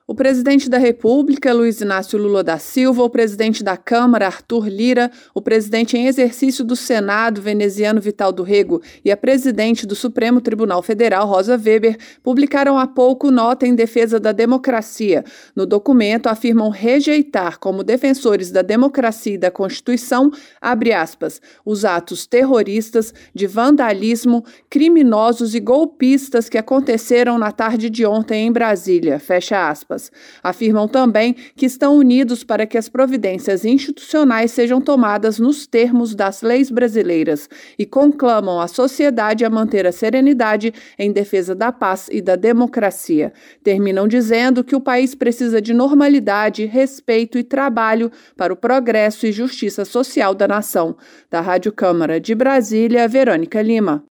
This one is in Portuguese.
O presidente da República, Luiz Inácio Lula da Silva, o presidente da Câmara, Arthur Lira, o presidente em exercício do Senado, veneziano Vital do Rego, e a presidente do Supremo Tribunal Federal, Rosa Weber, publicaram há pouco nota em defesa da democracia. No documento, afirmam rejeitar, como defensores da democracia e da Constituição, abre aspas, os atos terroristas, de vandalismo, criminosos e golpistas que aconteceram na tarde de ontem em Brasília, fecha aspas. Afirmam também que estão unidos para que as providências institucionais sejam tomadas nos termos das leis brasileiras e conclamam a sociedade a manter a serenidade em defesa da paz e da democracia. Terminam dizendo que o país precisa de normalidade, respeito e trabalho para o progresso e justiça social da nação. Da Rádio Câmara de Brasília, Verônica Lima.